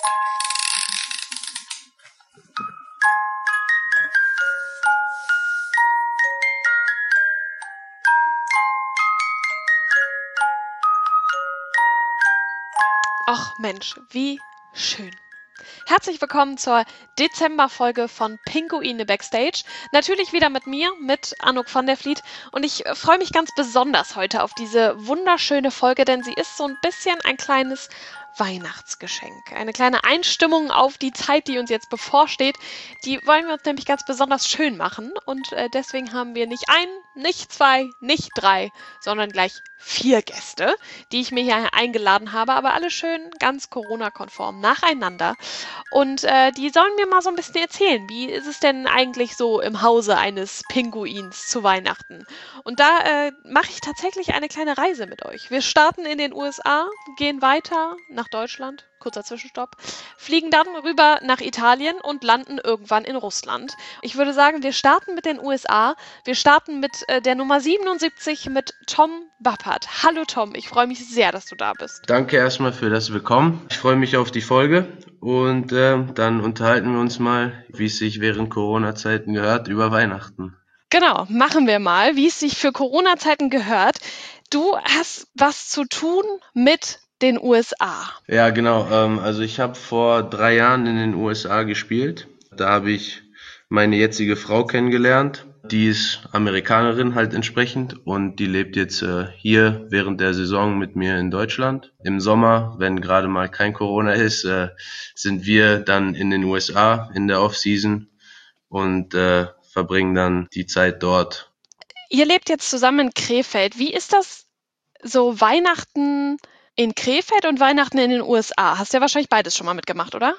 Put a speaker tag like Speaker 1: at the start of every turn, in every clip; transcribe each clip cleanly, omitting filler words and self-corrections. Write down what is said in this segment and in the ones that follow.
Speaker 1: Och Mensch, wie schön. Herzlich willkommen zur Dezemberfolge von Pinguine Backstage. Natürlich wieder mit mir, mit Anouk van der Vliet. Und ich freue mich ganz besonders heute auf diese wunderschöne Folge, denn sie ist so ein bisschen ein kleines Weihnachtsgeschenk. Eine kleine Einstimmung auf die Zeit, die uns jetzt bevorsteht. Die wollen wir uns nämlich ganz besonders schön machen. Und deswegen haben wir nicht ein, nicht zwei, nicht drei, sondern gleich 4 Gäste, die ich mir hier eingeladen habe, aber alle schön ganz Corona-konform nacheinander. Und die sollen mir mal so ein bisschen erzählen, wie ist es denn eigentlich so im Hause eines Pinguins zu Weihnachten? Und da mache ich tatsächlich eine kleine Reise mit euch. Wir starten in den USA, gehen weiter nach Deutschland, kurzer Zwischenstopp, fliegen dann rüber nach Italien und landen irgendwann in Russland. Ich würde sagen, wir starten mit den USA. Wir starten mit der Nummer 77 mit Tom Bappert. Hallo Tom, ich freue mich sehr, dass du da bist.
Speaker 2: Danke erstmal für das Willkommen. Ich freue mich auf die Folge und dann unterhalten wir uns mal, wie es sich während Corona-Zeiten gehört, über Weihnachten.
Speaker 1: Genau, machen wir mal, wie es sich für Corona-Zeiten gehört. Du hast was zu tun mit den USA.
Speaker 2: Ja, genau. Also ich habe vor 3 Jahren in den USA gespielt. Da habe ich meine jetzige Frau kennengelernt. Die ist Amerikanerin halt entsprechend und die lebt jetzt hier während der Saison mit mir in Deutschland. Im Sommer, wenn gerade mal kein Corona ist, sind wir dann in den USA in der Off-Season und verbringen dann die Zeit dort.
Speaker 1: Ihr lebt jetzt zusammen in Krefeld. Wie ist das so Weihnachten in Krefeld und Weihnachten in den USA? Hast ja wahrscheinlich beides schon mal mitgemacht, oder?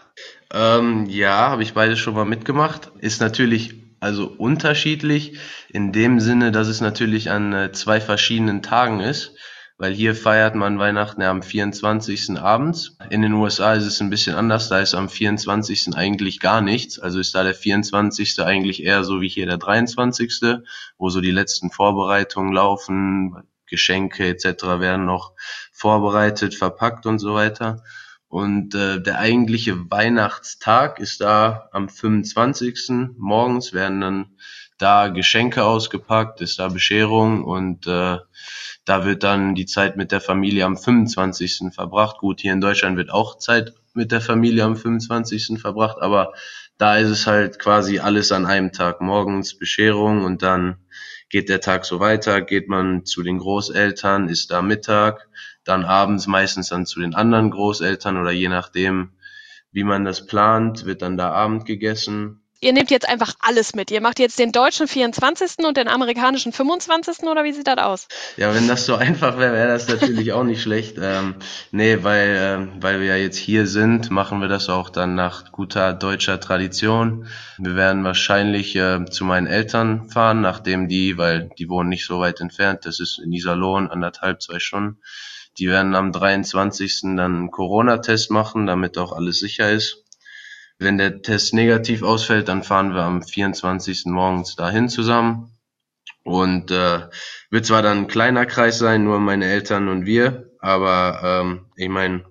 Speaker 2: Ja, habe ich beides schon mal mitgemacht. Ist natürlich also unterschiedlich in dem Sinne, dass es natürlich an 2 verschiedenen Tagen ist, weil hier feiert man Weihnachten ja am 24. abends. In den USA ist es ein bisschen anders, da ist am 24. eigentlich gar nichts. Also ist da der 24. eigentlich eher so wie hier der 23., wo so die letzten Vorbereitungen laufen, Geschenke etc. werden noch vorbereitet, verpackt und so weiter. Und der eigentliche Weihnachtstag ist da am 25. Morgens werden dann da Geschenke ausgepackt, ist da Bescherung und da wird dann die Zeit mit der Familie am 25. verbracht. Gut, hier in Deutschland wird auch Zeit mit der Familie am 25. verbracht, aber da ist es halt quasi alles an einem Tag. Morgens Bescherung und dann geht der Tag so weiter, geht man zu den Großeltern, ist da Mittag, dann abends meistens dann zu den anderen Großeltern oder je nachdem, wie man das plant, wird dann da Abend gegessen.
Speaker 1: Ihr nehmt jetzt einfach alles mit. Ihr macht jetzt den deutschen 24. und den amerikanischen 25. oder wie sieht das aus?
Speaker 2: Ja, wenn das so einfach wäre, wäre das natürlich auch nicht schlecht. Nee, weil wir ja jetzt hier sind, machen wir das auch dann nach guter deutscher Tradition. Wir werden wahrscheinlich zu meinen Eltern fahren, weil die wohnen nicht so weit entfernt. Das ist in Iserlohn, 1,5, 2 Stunden. Die werden am 23. dann einen Corona-Test machen, damit auch alles sicher ist. Wenn der Test negativ ausfällt, dann fahren wir am 24. morgens dahin zusammen. Und wird zwar dann ein kleiner Kreis sein, nur meine Eltern und wir, aber ich meine,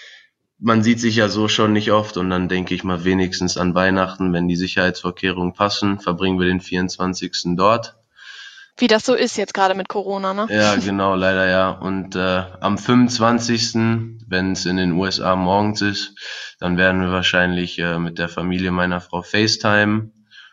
Speaker 2: man sieht sich ja so schon nicht oft und dann denke ich mal wenigstens an Weihnachten, wenn die Sicherheitsvorkehrungen passen, verbringen wir den 24. dort.
Speaker 1: Wie das so ist jetzt gerade mit Corona, ne?
Speaker 2: Ja, genau, leider ja. Und am 25., wenn es in den USA morgens ist, dann werden wir wahrscheinlich mit der Familie meiner Frau FaceTime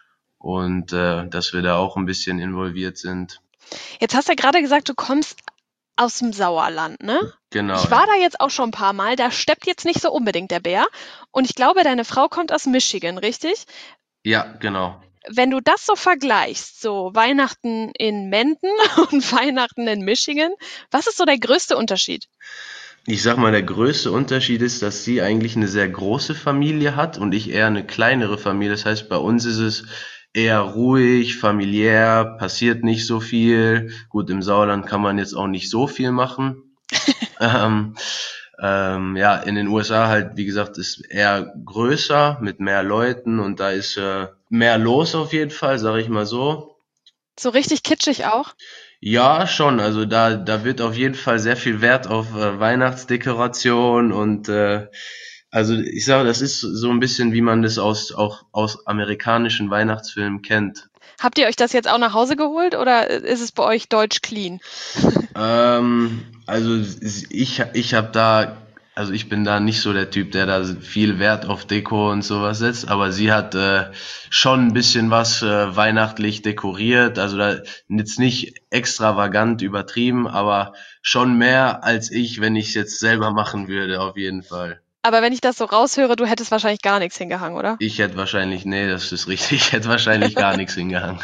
Speaker 2: und dass wir da auch ein bisschen involviert sind.
Speaker 1: Jetzt hast du ja gerade gesagt, du kommst aus dem Sauerland, ne?
Speaker 2: Genau.
Speaker 1: Ich war da jetzt auch schon ein paar Mal, da steppt jetzt nicht so unbedingt der Bär. Und ich glaube, deine Frau kommt aus Michigan, richtig?
Speaker 2: Ja, genau.
Speaker 1: Wenn du das so vergleichst, so Weihnachten in Menden und Weihnachten in Michigan, was ist so der größte Unterschied?
Speaker 2: Ich sag mal, der größte Unterschied ist, dass sie eigentlich eine sehr große Familie hat und ich eher eine kleinere Familie. Das heißt, bei uns ist es eher ruhig, familiär, passiert nicht so viel. Gut, im Sauerland kann man jetzt auch nicht so viel machen. Ja, in den USA halt, wie gesagt, ist eher größer mit mehr Leuten und da ist mehr los auf jeden Fall, sag ich mal so.
Speaker 1: So richtig kitschig auch?
Speaker 2: Ja, schon. Also da wird auf jeden Fall sehr viel Wert auf Weihnachtsdekoration und Also ich sage, das ist so ein bisschen, wie man das auch aus amerikanischen Weihnachtsfilmen kennt.
Speaker 1: Habt ihr euch das jetzt auch nach Hause geholt oder ist es bei euch deutsch clean?
Speaker 2: Also ich habe da, also ich bin da nicht so der Typ, der da viel Wert auf Deko und sowas setzt, aber sie hat schon ein bisschen was weihnachtlich dekoriert, also da jetzt nicht extravagant übertrieben, aber schon mehr als ich, wenn ich es jetzt selber machen würde, auf jeden Fall.
Speaker 1: Aber wenn ich das so raushöre, du hättest wahrscheinlich gar nichts hingehangen, oder?
Speaker 2: Ich hätte wahrscheinlich, nee, das ist richtig, ich hätte wahrscheinlich gar nichts hingehangen.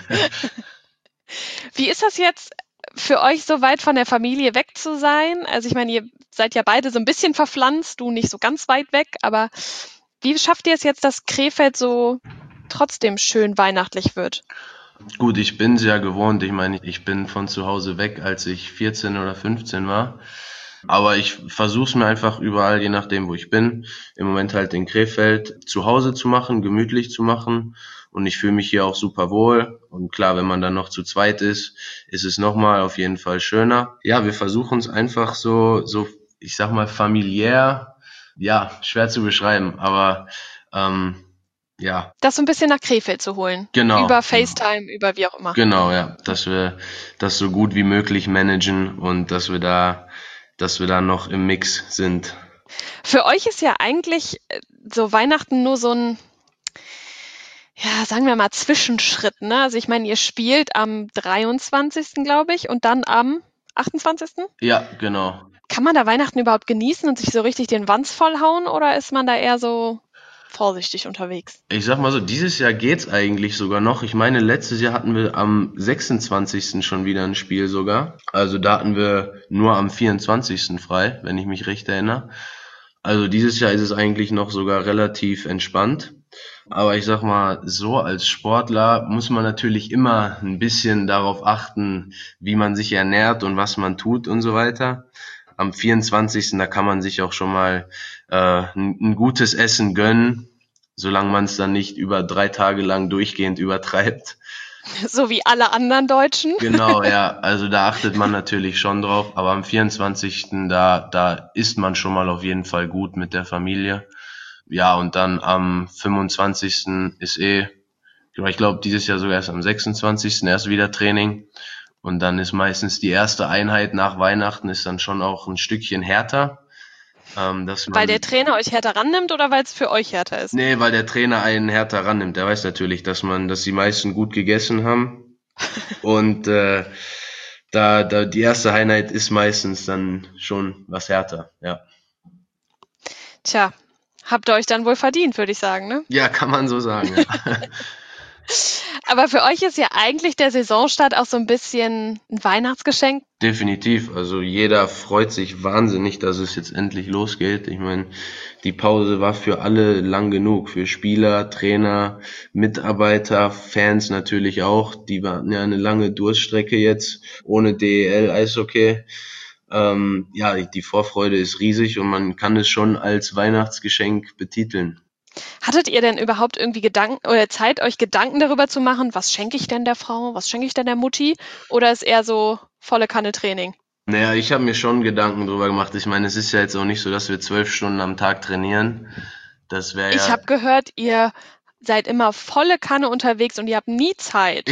Speaker 1: Wie ist das jetzt für euch, so weit von der Familie weg zu sein? Also ich meine, ihr seid ja beide so ein bisschen verpflanzt, du nicht so ganz weit weg, aber wie schafft ihr es jetzt, dass Krefeld so trotzdem schön weihnachtlich wird?
Speaker 2: Gut, ich bin es ja gewohnt. Ich meine, ich bin von zu Hause weg, als ich 14 oder 15 war. Aber ich versuche es mir einfach überall, je nachdem, wo ich bin, im Moment halt in Krefeld zu Hause zu machen, gemütlich zu machen. Und ich fühle mich hier auch super wohl. Und klar, wenn man dann noch zu zweit ist es nochmal auf jeden Fall schöner. Ja, wir versuchen es einfach so, ich sag mal, familiär. Ja, schwer zu beschreiben, aber ja,
Speaker 1: Das so ein bisschen nach Krefeld zu holen.
Speaker 2: genau.
Speaker 1: Über FaceTime, über wie auch immer.
Speaker 2: Genau, ja, dass wir das so gut wie möglich managen und dass wir da noch im Mix sind.
Speaker 1: Für euch ist ja eigentlich so Weihnachten nur so ein, ja, sagen wir mal, Zwischenschritt, ne? Also ich meine, ihr spielt am 23., glaube ich, und dann am 28.
Speaker 2: Ja, genau.
Speaker 1: Kann man da Weihnachten überhaupt genießen und sich so richtig den Wanz vollhauen oder ist man da eher so vorsichtig unterwegs?
Speaker 2: Ich sag mal so, dieses Jahr geht's eigentlich sogar noch. Ich meine, letztes Jahr hatten wir am 26. schon wieder ein Spiel sogar. Also da hatten wir nur am 24. frei, wenn ich mich recht erinnere. Also dieses Jahr ist es eigentlich noch sogar relativ entspannt. Aber ich sag mal, so als Sportler muss man natürlich immer ein bisschen darauf achten, wie man sich ernährt und was man tut und so weiter. Am 24. da kann man sich auch schon mal ein gutes Essen gönnen, solange man es dann nicht über 3 Tage lang durchgehend übertreibt.
Speaker 1: So wie alle anderen Deutschen.
Speaker 2: Genau, ja, also da achtet man natürlich schon drauf, aber am 24. da isst man schon mal auf jeden Fall gut mit der Familie. Ja, und dann am 25. ist ich glaube dieses Jahr sogar erst am 26. erst wieder Training. Und dann ist meistens die erste Einheit nach Weihnachten ist dann schon auch ein Stückchen härter.
Speaker 1: Weil der Trainer euch härter rannimmt oder weil es für euch härter ist?
Speaker 2: Nee, weil der Trainer einen härter rannimmt. Der weiß natürlich, dass die meisten gut gegessen haben. Und da die erste Einheit ist meistens dann schon was härter, ja.
Speaker 1: Tja, habt ihr euch dann wohl verdient, würde ich sagen, ne?
Speaker 2: Ja, kann man so sagen, ja.
Speaker 1: Aber für euch ist ja eigentlich der Saisonstart auch so ein bisschen ein Weihnachtsgeschenk.
Speaker 2: Definitiv. Also jeder freut sich wahnsinnig, dass es jetzt endlich losgeht. Ich meine, die Pause war für alle lang genug. Für Spieler, Trainer, Mitarbeiter, Fans natürlich auch. Die hatten ja eine lange Durststrecke jetzt ohne DEL, Eishockey. Ja, die Vorfreude ist riesig und man kann es schon als Weihnachtsgeschenk betiteln.
Speaker 1: Hattet ihr denn überhaupt irgendwie Gedanken oder Zeit, euch Gedanken darüber zu machen, was schenke ich denn der Frau, was schenke ich denn der Mutti? Oder ist eher so volle Kanne Training?
Speaker 2: Naja, ich habe mir schon Gedanken drüber gemacht. Ich meine, es ist ja jetzt auch nicht so, dass wir 12 Stunden am Tag trainieren. Das wäre
Speaker 1: Ich
Speaker 2: ja.
Speaker 1: habe gehört, ihr seid immer volle Kanne unterwegs und ihr habt nie Zeit.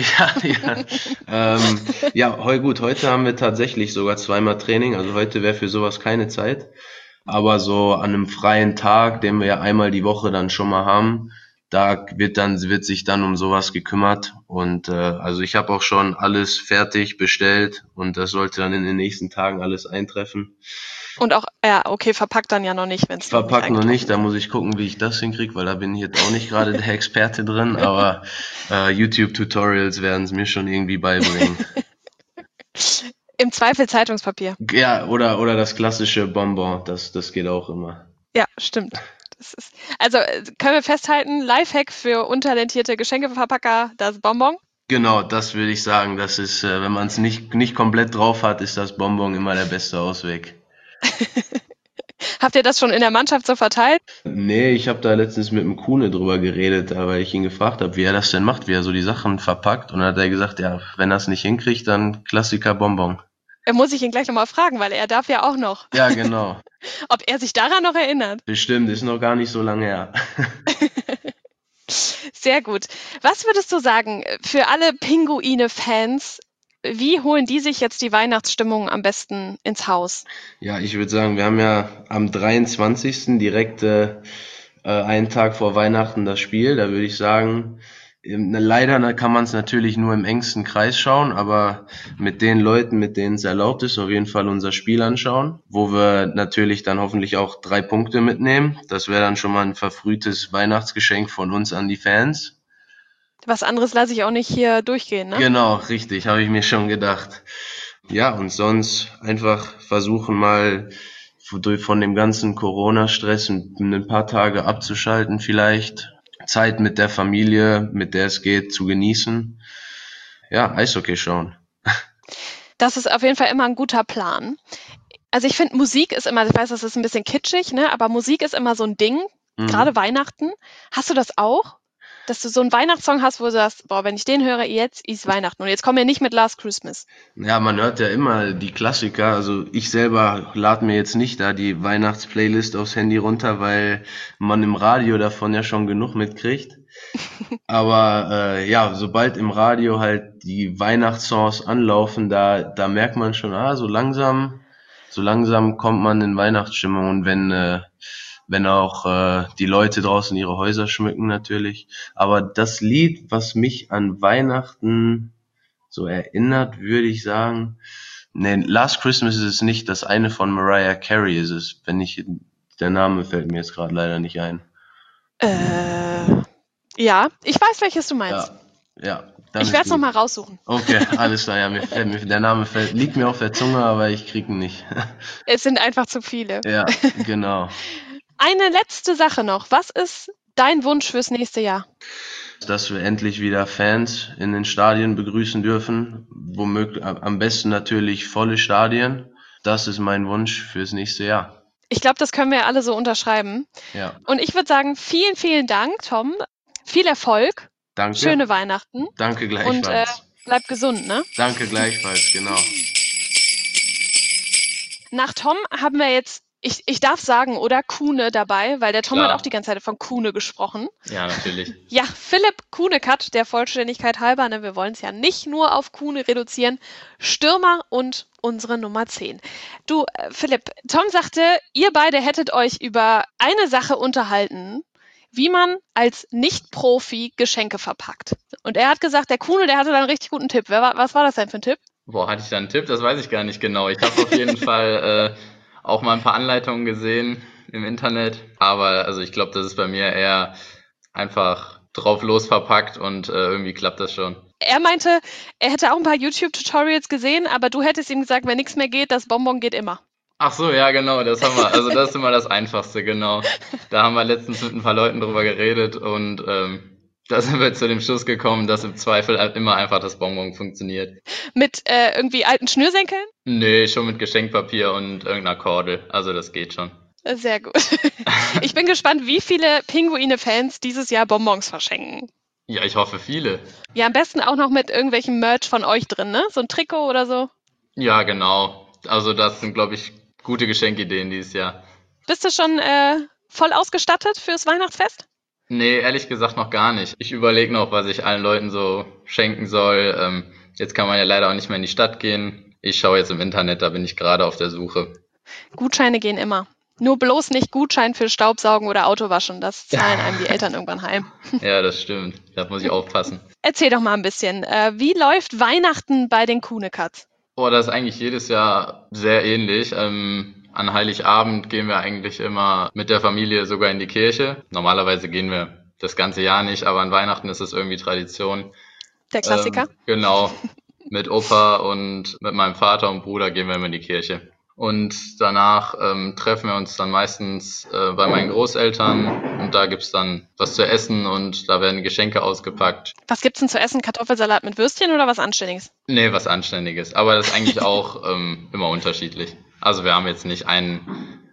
Speaker 2: Gut, heute haben wir tatsächlich sogar zweimal Training. Also heute wäre für sowas keine Zeit. Aber so an einem freien Tag, den wir ja einmal die Woche dann schon mal haben, da wird sich dann um sowas gekümmert. Und also ich habe auch schon alles fertig bestellt und das sollte dann in den nächsten Tagen alles eintreffen.
Speaker 1: Und auch, ja, okay, verpackt dann ja noch nicht, wenn es
Speaker 2: Verpackt noch nicht, da muss ich gucken, wie ich das hinkriege, weil da bin ich jetzt auch nicht gerade der Experte drin, aber YouTube-Tutorials werden es mir schon irgendwie beibringen.
Speaker 1: Im Zweifel Zeitungspapier.
Speaker 2: Ja, oder das klassische Bonbon, das geht auch immer.
Speaker 1: Ja, stimmt. Also können wir festhalten, Lifehack für untalentierte Geschenkeverpacker, das Bonbon?
Speaker 2: Genau, das würde ich sagen. Das ist, wenn man es nicht komplett drauf hat, ist das Bonbon immer der beste Ausweg.
Speaker 1: Habt ihr das schon in der Mannschaft so verteilt?
Speaker 2: Nee, ich habe da letztens mit dem Kuhne drüber geredet, weil ich ihn gefragt habe, wie er das denn macht, wie er so die Sachen verpackt. Und dann hat er gesagt, ja, wenn er es nicht hinkriegt, dann Klassiker Bonbon.
Speaker 1: Muss ich ihn gleich nochmal fragen, weil er darf ja auch noch.
Speaker 2: Ja, genau.
Speaker 1: Ob er sich daran noch erinnert?
Speaker 2: Bestimmt, ist noch gar nicht so lange her.
Speaker 1: Sehr gut. Was würdest du sagen, für alle Pinguine-Fans, wie holen die sich jetzt die Weihnachtsstimmung am besten ins Haus?
Speaker 2: Ja, ich würde sagen, wir haben ja am 23. direkt einen Tag vor Weihnachten das Spiel. Da würde ich sagen, leider kann man es natürlich nur im engsten Kreis schauen, aber mit den Leuten, mit denen es erlaubt ist, auf jeden Fall unser Spiel anschauen, wo wir natürlich dann hoffentlich auch 3 Punkte mitnehmen. Das wäre dann schon mal ein verfrühtes Weihnachtsgeschenk von uns an die Fans.
Speaker 1: Was anderes lasse ich auch nicht hier durchgehen, ne?
Speaker 2: Genau, richtig, habe ich mir schon gedacht. Ja, und sonst einfach versuchen mal von dem ganzen Corona-Stress ein paar Tage abzuschalten vielleicht. Zeit mit der Familie, mit der es geht, zu genießen. Ja, Eishockey schauen.
Speaker 1: Das ist auf jeden Fall immer ein guter Plan. Also ich finde, Musik ist immer, ich weiß, das ist ein bisschen kitschig, ne? Aber Musik ist immer so ein Ding, gerade Weihnachten. Hast du das auch? Dass du so einen Weihnachtssong hast, wo du sagst, boah, wenn ich den höre, jetzt ist Weihnachten. Und jetzt kommen wir nicht mit Last Christmas.
Speaker 2: Ja, man hört ja immer die Klassiker. Also ich selber lade mir jetzt nicht da die Weihnachtsplaylist aufs Handy runter, weil man im Radio davon ja schon genug mitkriegt. Aber ja, sobald im Radio halt die Weihnachtssongs anlaufen, da merkt man schon, so langsam kommt man in Weihnachtsstimmung. Und wenn auch die Leute draußen ihre Häuser schmücken natürlich. Aber das Lied, was mich an Weihnachten so erinnert, würde ich sagen, nee, Last Christmas ist es nicht, das eine von Mariah Carey ist es, der Name fällt mir jetzt gerade leider nicht ein.
Speaker 1: Ja, ich weiß, welches du meinst.
Speaker 2: Ja.
Speaker 1: Ich werde es nochmal raussuchen.
Speaker 2: Okay, alles klar, ja, der Name liegt mir auf der Zunge, aber ich kriege ihn nicht.
Speaker 1: Es sind einfach zu viele.
Speaker 2: Ja, genau.
Speaker 1: Eine letzte Sache noch. Was ist dein Wunsch fürs nächste Jahr?
Speaker 2: Dass wir endlich wieder Fans in den Stadien begrüßen dürfen. Womöglich, am besten natürlich volle Stadien. Das ist mein Wunsch fürs nächste Jahr.
Speaker 1: Ich glaube, das können wir alle so unterschreiben.
Speaker 2: Ja.
Speaker 1: Und ich würde sagen, vielen, vielen Dank, Tom. Viel Erfolg.
Speaker 2: Danke.
Speaker 1: Schöne Weihnachten.
Speaker 2: Danke gleichfalls.
Speaker 1: Und bleib gesund, ne?
Speaker 2: Danke gleichfalls, genau.
Speaker 1: Nach Tom haben wir jetzt, ich darf sagen, oder Kuhne dabei, weil der Tom
Speaker 3: Klar.
Speaker 1: hat auch die ganze Zeit von Kuhne gesprochen.
Speaker 3: Ja, natürlich.
Speaker 1: Ja, Philipp Kuhnekat, der Vollständigkeit halber, ne, wir wollen es ja nicht nur auf Kuhne reduzieren, Stürmer und unsere Nummer 10. Du, Philipp, Tom sagte, ihr beide hättet euch über eine Sache unterhalten, wie man als Nicht-Profi Geschenke verpackt. Und er hat gesagt, der Kuhne, der hatte da einen richtig guten Tipp. Was war das denn für ein Tipp?
Speaker 3: Boah, hatte ich da einen Tipp? Das weiß ich gar nicht genau. Ich habe auf jeden Fall auch mal ein paar Anleitungen gesehen im Internet. Aber also ich glaube, das ist bei mir eher einfach drauf los verpackt und irgendwie klappt das schon.
Speaker 1: Er meinte, er hätte auch ein paar YouTube-Tutorials gesehen, aber du hättest ihm gesagt, wenn nichts mehr geht, das Bonbon geht immer.
Speaker 3: Ach so, ja, genau, das haben wir. Also das ist immer das Einfachste, genau. Da haben wir letztens mit ein paar Leuten drüber geredet und da sind wir zu dem Schluss gekommen, dass im Zweifel halt immer einfach das Bonbon funktioniert.
Speaker 1: Mit irgendwie alten Schnürsenkeln?
Speaker 3: Nee, schon mit Geschenkpapier und irgendeiner Kordel. Also das geht schon.
Speaker 1: Sehr gut. Ich bin gespannt, wie viele Pinguine-Fans dieses Jahr Bonbons verschenken.
Speaker 3: Ja, ich hoffe viele.
Speaker 1: Ja, am besten auch noch mit irgendwelchem Merch von euch drin, ne? So ein Trikot oder so.
Speaker 3: Ja, genau. Also das sind, glaube ich, gute Geschenkideen dieses Jahr.
Speaker 1: Bist du schon voll ausgestattet fürs Weihnachtsfest?
Speaker 3: Nee, ehrlich gesagt noch gar nicht. Ich überlege noch, was ich allen Leuten so schenken soll. Jetzt kann man ja leider auch nicht mehr in die Stadt gehen. Ich schaue jetzt im Internet, da bin ich gerade auf der Suche.
Speaker 1: Gutscheine gehen immer. Nur bloß nicht Gutschein für Staubsaugen oder Autowaschen. Das zahlen einem die Eltern irgendwann heim.
Speaker 3: Ja, das stimmt. Da muss ich aufpassen.
Speaker 1: Erzähl doch mal ein bisschen. Wie läuft Weihnachten bei den Kuhnekatz?
Speaker 3: Oh, das ist eigentlich jedes Jahr sehr ähnlich. An Heiligabend gehen wir eigentlich immer mit der Familie sogar in die Kirche. Normalerweise gehen wir das ganze Jahr nicht, aber an Weihnachten ist es irgendwie Tradition.
Speaker 1: Der Klassiker?
Speaker 3: Genau. Mit Opa und mit meinem Vater und Bruder gehen wir immer in die Kirche. Und danach treffen wir uns dann meistens bei meinen Großeltern und da gibt's dann was zu essen und da werden Geschenke ausgepackt.
Speaker 1: Was gibt's denn zu essen? Kartoffelsalat mit Würstchen oder was Anständiges?
Speaker 3: Nee, was Anständiges. Aber das ist eigentlich auch immer unterschiedlich. Also wir haben jetzt nicht ein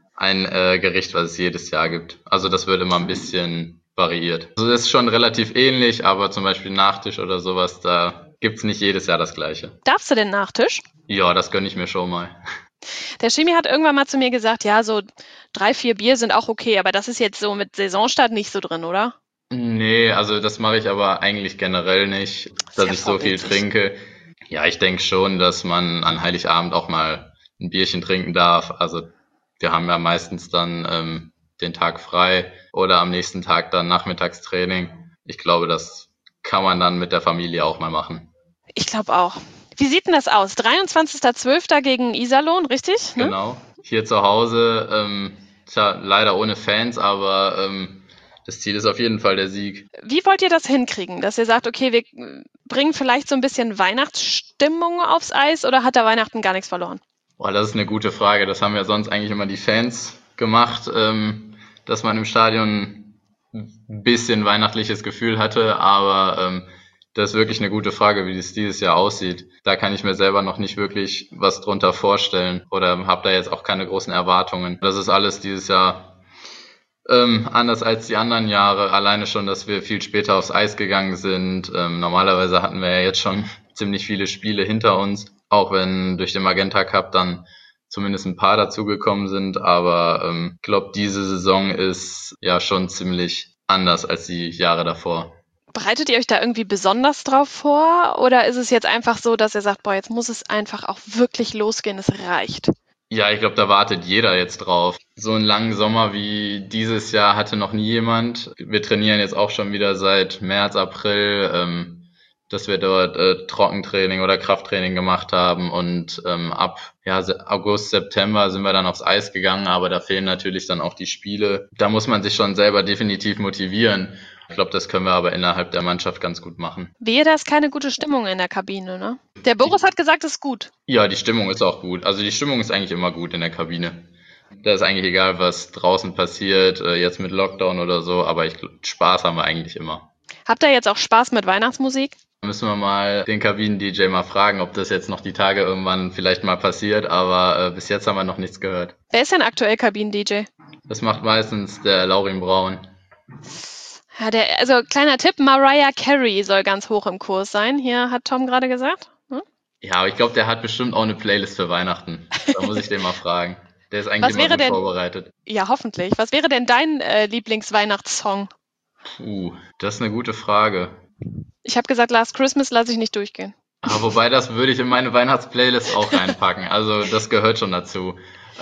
Speaker 3: Gericht, was es jedes Jahr gibt. Also das wird immer ein bisschen variiert. Also das ist schon relativ ähnlich, aber zum Beispiel Nachtisch oder sowas, da gibt's nicht jedes Jahr das Gleiche.
Speaker 1: Darfst du denn Nachtisch?
Speaker 3: Ja, das gönne ich mir schon mal.
Speaker 1: Der Schimi hat irgendwann mal zu mir gesagt, ja, so 3, 4 Bier sind auch okay, aber das ist jetzt so mit Saisonstart nicht so drin, oder?
Speaker 3: Nee, also das mache ich aber eigentlich generell nicht,
Speaker 1: Das ist
Speaker 3: dass
Speaker 1: ja
Speaker 3: ich so viel
Speaker 1: vorbildlich.
Speaker 3: trinke. Ja, ich denke schon, dass man an Heiligabend auch mal ein Bierchen trinken darf. Also wir haben ja meistens dann den Tag frei oder am nächsten Tag dann Nachmittagstraining. Ich glaube, das kann man dann mit der Familie auch mal machen.
Speaker 1: Ich glaube auch. Wie sieht denn das aus? 23.12. gegen Iserlohn, richtig? Ne?
Speaker 3: Genau. Hier zu Hause, tja, leider ohne Fans, aber das Ziel ist auf jeden Fall der Sieg.
Speaker 1: Wie wollt ihr das hinkriegen, dass ihr sagt, okay, wir bringen vielleicht so ein bisschen Weihnachtsstimmung aufs Eis oder hat da Weihnachten gar nichts verloren?
Speaker 3: Boah, das ist eine gute Frage. Das haben ja sonst eigentlich immer die Fans gemacht, dass man im Stadion ein bisschen weihnachtliches Gefühl hatte, aber das ist wirklich eine gute Frage, wie es dieses Jahr aussieht. Da kann ich mir selber noch nicht wirklich was drunter vorstellen oder habe da jetzt auch keine großen Erwartungen. Das ist alles dieses Jahr anders als die anderen Jahre. Alleine schon, dass wir viel später aufs Eis gegangen sind. Normalerweise hatten wir ja jetzt schon ziemlich viele Spiele hinter uns, auch wenn durch den Magenta Cup dann zumindest ein paar dazugekommen sind. Aber ich glaube, diese Saison ist ja schon ziemlich anders als die Jahre davor.
Speaker 1: Bereitet ihr euch da irgendwie besonders drauf vor oder ist es jetzt einfach so, dass ihr sagt, boah, jetzt muss es einfach auch wirklich losgehen, es reicht?
Speaker 3: Ja, ich glaube, da wartet jeder jetzt drauf. So einen langen Sommer wie dieses Jahr hatte noch nie jemand. Wir trainieren jetzt auch schon wieder seit März, April, dass wir dort Trockentraining oder Krafttraining gemacht haben und ab August, September sind wir dann aufs Eis gegangen, aber da fehlen natürlich dann auch die Spiele. Da muss man sich schon selber definitiv motivieren. Ich glaube, das können wir aber innerhalb der Mannschaft ganz gut machen.
Speaker 1: Wehe, da ist keine gute Stimmung in der Kabine, ne? Der Boris hat gesagt, es ist gut.
Speaker 3: Ja, die Stimmung ist auch gut. Also die Stimmung ist eigentlich immer gut in der Kabine. Da ist eigentlich egal, was draußen passiert, jetzt mit Lockdown oder so, aber Spaß haben wir eigentlich immer.
Speaker 1: Habt ihr jetzt auch Spaß mit Weihnachtsmusik?
Speaker 3: Da müssen wir mal den Kabinen-DJ mal fragen, ob das jetzt noch die Tage irgendwann vielleicht mal passiert, aber bis jetzt haben wir noch nichts gehört.
Speaker 1: Wer ist denn aktuell Kabinen-DJ?
Speaker 3: Das macht meistens der Laurin Braun.
Speaker 1: Ja, also kleiner Tipp, Mariah Carey soll ganz hoch im Kurs sein. Hier hat Tom gerade gesagt. Hm?
Speaker 3: Ja, aber ich glaube, der hat bestimmt auch eine Playlist für Weihnachten. Da muss ich den mal fragen. Der ist eigentlich
Speaker 1: Was
Speaker 3: immer
Speaker 1: wäre
Speaker 3: gut
Speaker 1: denn,
Speaker 3: vorbereitet.
Speaker 1: ja hoffentlich, was wäre denn dein Lieblingsweihnachtssong?
Speaker 3: Das ist eine gute Frage.
Speaker 1: Ich habe gesagt, Last Christmas lasse ich nicht durchgehen.
Speaker 3: Aber wobei, das würde ich in meine Weihnachtsplaylist auch reinpacken. Also das gehört schon dazu.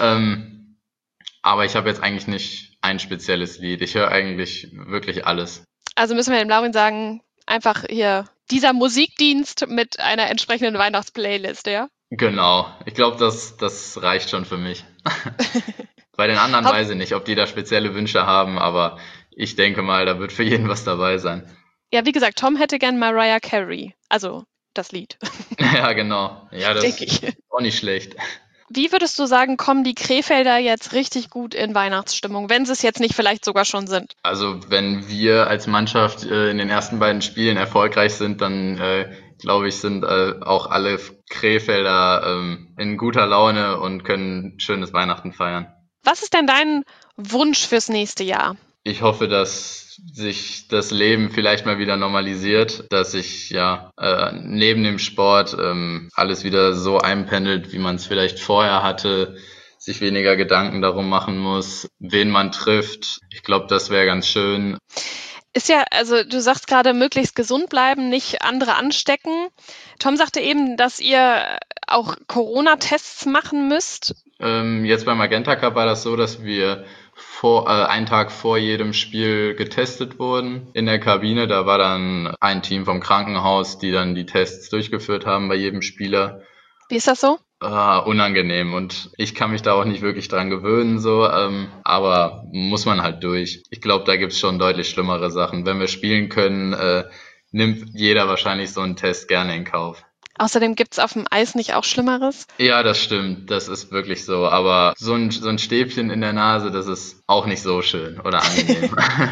Speaker 3: Aber ich habe jetzt eigentlich nicht ein spezielles Lied. Ich höre eigentlich wirklich alles.
Speaker 1: Also müssen wir dem Laurin sagen, einfach hier dieser Musikdienst mit einer entsprechenden Weihnachtsplaylist, ja?
Speaker 3: Genau. Ich glaube, das reicht schon für mich. Bei den anderen weiß ich nicht, ob die da spezielle Wünsche haben, aber ich denke mal, da wird für jeden was dabei sein.
Speaker 1: Ja, wie gesagt, Tom hätte gern Mariah Carey. Also das Lied.
Speaker 3: Ja, genau. Ja, das
Speaker 1: Denke ich.
Speaker 3: ist auch nicht schlecht.
Speaker 1: Wie würdest du sagen, kommen die Krefelder jetzt richtig gut in Weihnachtsstimmung, wenn sie es jetzt nicht vielleicht sogar schon sind?
Speaker 3: Also wenn wir als Mannschaft in den ersten beiden Spielen erfolgreich sind, dann glaube ich, sind auch alle Krefelder in guter Laune und können schönes Weihnachten feiern.
Speaker 1: Was ist denn dein Wunsch fürs nächste Jahr?
Speaker 3: Ich hoffe, dass sich das Leben vielleicht mal wieder normalisiert, dass sich ja neben dem Sport alles wieder so einpendelt, wie man es vielleicht vorher hatte, sich weniger Gedanken darum machen muss, wen man trifft. Ich glaube, das wäre ganz schön.
Speaker 1: Ist ja, also du sagst gerade, möglichst gesund bleiben, nicht andere anstecken. Tom sagte eben, dass ihr auch Corona-Tests machen müsst.
Speaker 3: Jetzt beim Magenta Cup war das so, dass wir einen Tag vor jedem Spiel getestet wurden in der Kabine. Da war dann ein Team vom Krankenhaus, die dann die Tests durchgeführt haben bei jedem Spieler.
Speaker 1: Wie ist das so?
Speaker 3: Unangenehm und ich kann mich da auch nicht wirklich dran gewöhnen, so, aber muss man halt durch. Ich glaube, da gibt's schon deutlich schlimmere Sachen. Wenn wir spielen können, nimmt jeder wahrscheinlich so einen Test gerne in Kauf.
Speaker 1: Außerdem gibt's auf dem Eis nicht auch Schlimmeres.
Speaker 3: Ja, das stimmt, das ist wirklich so, aber so ein Stäbchen in der Nase, das ist auch nicht so schön oder angenehm.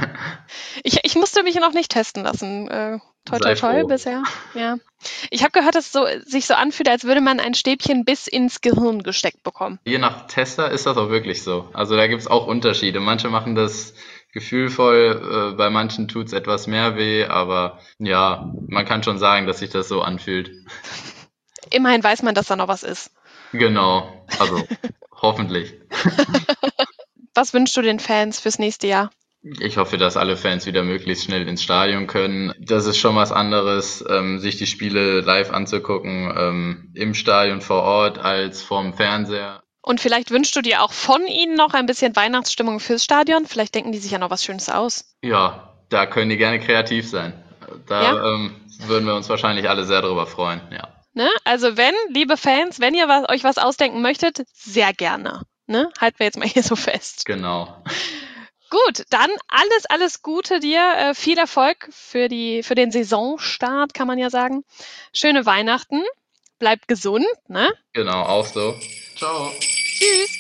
Speaker 1: Ich musste mich noch nicht testen lassen. Toi, toi,
Speaker 3: Sei
Speaker 1: toi
Speaker 3: froh.
Speaker 1: bisher. Ja. Ich habe gehört, dass es sich so anfühlt, als würde man ein Stäbchen bis ins Gehirn gesteckt bekommen.
Speaker 3: Je nach Tester ist das auch wirklich so. Also da gibt's auch Unterschiede. Manche machen das gefühlvoll, bei manchen tut's etwas mehr weh, aber ja, man kann schon sagen, dass sich das so anfühlt.
Speaker 1: immerhin weiß man, dass da noch was ist.
Speaker 3: Genau, also hoffentlich.
Speaker 1: Was wünschst du den Fans fürs nächste Jahr?
Speaker 3: Ich hoffe, dass alle Fans wieder möglichst schnell ins Stadion können. Das ist schon was anderes, sich die Spiele live anzugucken, im Stadion vor Ort als vorm Fernseher.
Speaker 1: Und vielleicht wünschst du dir auch von ihnen noch ein bisschen Weihnachtsstimmung fürs Stadion? Vielleicht denken die sich ja noch was Schönes aus.
Speaker 3: Ja, da können die gerne kreativ sein. Da
Speaker 1: Ja?
Speaker 3: würden wir uns wahrscheinlich alle sehr drüber freuen, ja.
Speaker 1: Ne? Also liebe Fans, wenn ihr euch was ausdenken möchtet, sehr gerne. Ne? Halten wir jetzt mal hier so fest.
Speaker 3: Genau.
Speaker 1: Gut, dann alles Gute dir. Viel Erfolg für den Saisonstart, kann man ja sagen. Schöne Weihnachten. Bleibt gesund, ne?
Speaker 3: Genau, auch so. Ciao.
Speaker 1: Tschüss.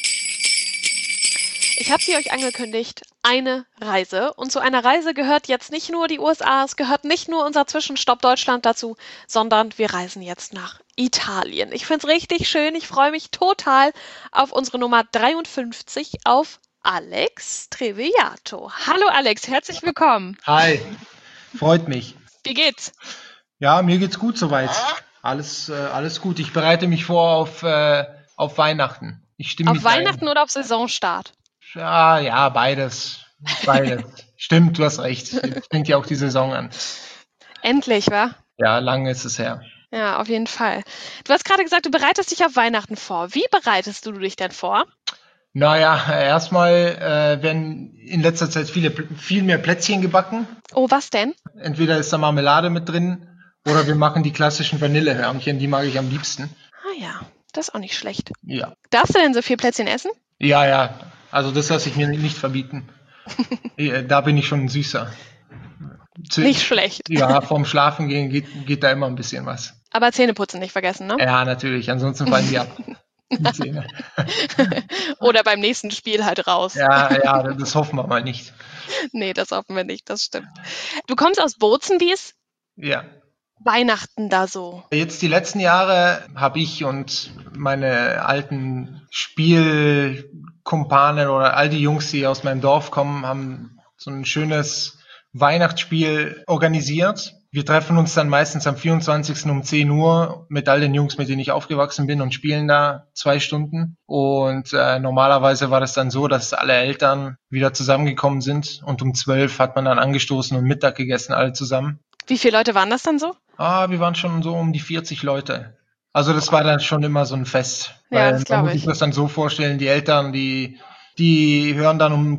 Speaker 1: Ich habe sie euch angekündigt, eine Reise. Und zu einer Reise gehört jetzt nicht nur die USA, es gehört nicht nur unser Zwischenstopp Deutschland dazu, sondern wir reisen jetzt nach Italien. Ich finde es richtig schön. Ich freue mich total auf unsere Nummer 53, auf Alex Treviato. Hallo Alex, herzlich willkommen.
Speaker 4: Hi, freut mich.
Speaker 1: Wie geht's?
Speaker 4: Ja, mir geht's gut soweit. Alles gut. Ich bereite mich vor auf Weihnachten. Ich stimme
Speaker 1: Auf
Speaker 4: mich ein.
Speaker 1: Weihnachten oder auf Saisonstart?
Speaker 4: Ja, beides. Beides. Stimmt, du hast recht. Jetzt fängt ja auch die Saison an.
Speaker 1: Endlich, wa?
Speaker 4: Ja, lange ist es her.
Speaker 1: Ja, auf jeden Fall. Du hast gerade gesagt, du bereitest dich auf Weihnachten vor. Wie bereitest du dich denn vor?
Speaker 4: Naja, erstmal werden in letzter Zeit viel mehr Plätzchen gebacken.
Speaker 1: Oh, was denn?
Speaker 4: Entweder ist da Marmelade mit drin oder wir machen die klassischen Vanillehörnchen, die mag ich am liebsten.
Speaker 1: Ah ja, das ist auch nicht schlecht.
Speaker 4: Ja.
Speaker 1: Darfst du denn so viel Plätzchen essen?
Speaker 4: Ja, also das lasse ich mir nicht verbieten. Da bin ich schon ein Süßer.
Speaker 1: Nicht schlecht.
Speaker 4: Ja, vorm Schlafen gehen geht da immer ein bisschen was.
Speaker 1: Aber Zähneputzen nicht vergessen, ne?
Speaker 4: Ja, natürlich, ansonsten fallen die ab. Die Zähne.
Speaker 1: Oder beim nächsten Spiel halt raus.
Speaker 4: Ja, das hoffen wir mal nicht.
Speaker 1: Nee, das hoffen wir nicht, das stimmt. Du kommst aus Bozen, wie ist
Speaker 4: Ja.
Speaker 1: Weihnachten da so?
Speaker 4: Jetzt die letzten Jahre habe ich und meine alten Spielkumpanen oder all die Jungs, die aus meinem Dorf kommen, haben so ein schönes Weihnachtsspiel organisiert. Wir treffen uns dann meistens am 24. um 10 Uhr mit all den Jungs, mit denen ich aufgewachsen bin und spielen da 2 Stunden. Und normalerweise war das dann so, dass alle Eltern wieder zusammengekommen sind und um 12 hat man dann angestoßen und Mittag gegessen, alle zusammen.
Speaker 1: Wie viele Leute waren das dann so?
Speaker 4: Wir waren schon so um die 40 Leute. Also das war dann schon immer so ein Fest.
Speaker 1: Ja,
Speaker 4: Weil
Speaker 1: das glaube
Speaker 4: man muss
Speaker 1: ich.
Speaker 4: sich das dann so vorstellen, die Eltern, die hören dann um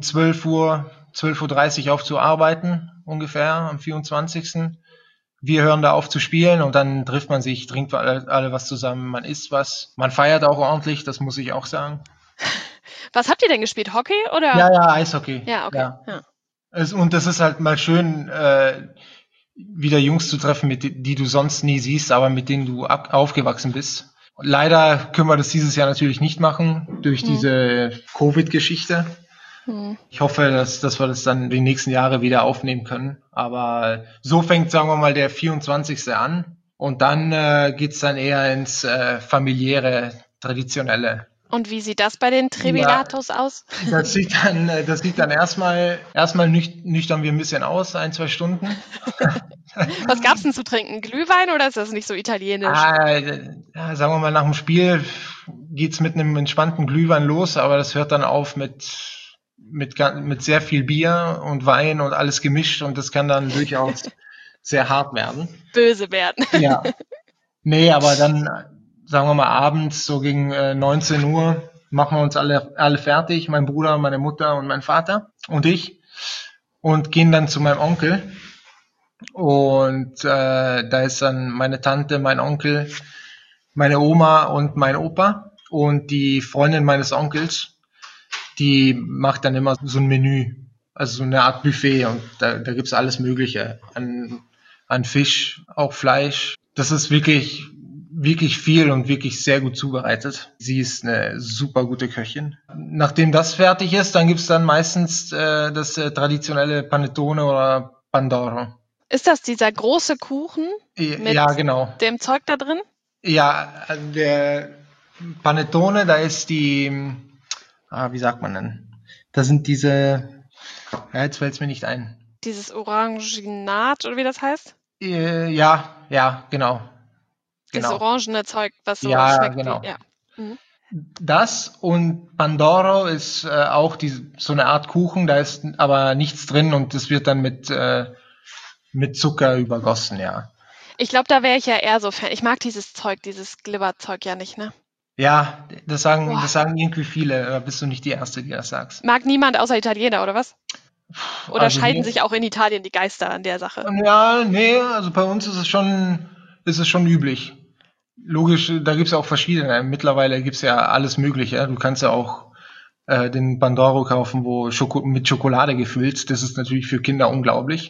Speaker 4: 12:30 Uhr auf zu arbeiten, ungefähr am 24. Wir hören da auf zu spielen und dann trifft man sich, trinkt alle was zusammen, man isst was. Man feiert auch ordentlich, das muss ich auch sagen.
Speaker 1: Was habt ihr denn gespielt? Hockey oder?
Speaker 4: Ja, Eishockey.
Speaker 1: Ja, okay.
Speaker 4: Ja.
Speaker 1: Ja.
Speaker 4: Und das ist halt mal schön, wieder Jungs zu treffen, die du sonst nie siehst, aber mit denen du aufgewachsen bist. Leider können wir das dieses Jahr natürlich nicht machen, durch diese Covid-Geschichte. Ich hoffe, dass wir das dann die nächsten Jahre wieder aufnehmen können. Aber so fängt, sagen wir mal, der 24. an. Und dann geht's dann eher ins familiäre, traditionelle.
Speaker 1: Und wie sieht das bei den Treviatos aus?
Speaker 4: Das sieht dann erstmal nüchtern wir ein bisschen aus, 1-2 Stunden.
Speaker 1: Was gab's denn zu trinken? Glühwein oder ist das nicht so italienisch?
Speaker 4: Ja, sagen wir mal, nach dem Spiel geht's mit einem entspannten Glühwein los, aber das hört dann auf mit sehr viel Bier und Wein und alles gemischt und das kann dann durchaus sehr hart werden.
Speaker 1: Böse werden.
Speaker 4: Ja. Nee, aber dann, sagen wir mal, abends, so gegen 19 Uhr, machen wir uns alle fertig, mein Bruder, meine Mutter und mein Vater und ich, und gehen dann zu meinem Onkel. Und da ist dann meine Tante, mein Onkel, meine Oma und mein Opa und die Freundin meines Onkels, die macht dann immer so ein Menü, also so eine Art Buffet und da gibt's alles Mögliche an Fisch, auch Fleisch. Das ist wirklich viel und wirklich sehr gut zubereitet. Sie ist eine super gute Köchin. Nachdem das fertig ist, dann gibt's dann meistens das traditionelle Panettone oder Pandoro.
Speaker 1: Ist das dieser große Kuchen mit
Speaker 4: Ja, genau.
Speaker 1: dem Zeug da drin?
Speaker 4: Ja, der Panettone, da ist wie sagt man denn? Da sind diese, jetzt fällt's mir nicht ein.
Speaker 1: Dieses Oranginat oder wie das heißt?
Speaker 4: Ja, genau.
Speaker 1: Dieses
Speaker 4: Genau.
Speaker 1: orangene Zeug, was so
Speaker 4: Ja,
Speaker 1: schmeckt
Speaker 4: genau.
Speaker 1: wie, ja. Mhm.
Speaker 4: Das und Pandoro ist auch so eine Art Kuchen, da ist aber nichts drin und das wird dann mit Zucker übergossen, ja.
Speaker 1: Ich glaube, da wäre ich ja eher so Fan. Ich mag dieses Zeug, dieses Glibberzeug ja nicht, ne?
Speaker 4: Ja, das
Speaker 1: Boah.
Speaker 4: sagen irgendwie viele, da bist du nicht die Erste, die das sagt.
Speaker 1: Mag niemand außer Italiener, oder was? Oder
Speaker 4: Also
Speaker 1: scheiden
Speaker 4: hier,
Speaker 1: sich auch in Italien die Geister an der Sache?
Speaker 4: ja, nee, also bei uns ist es schon üblich. Logisch, da gibt's ja auch verschiedene. Mittlerweile gibt's ja alles Mögliche. Du kannst ja auch den Pandoro kaufen, mit Schokolade gefüllt. Das ist natürlich für Kinder unglaublich.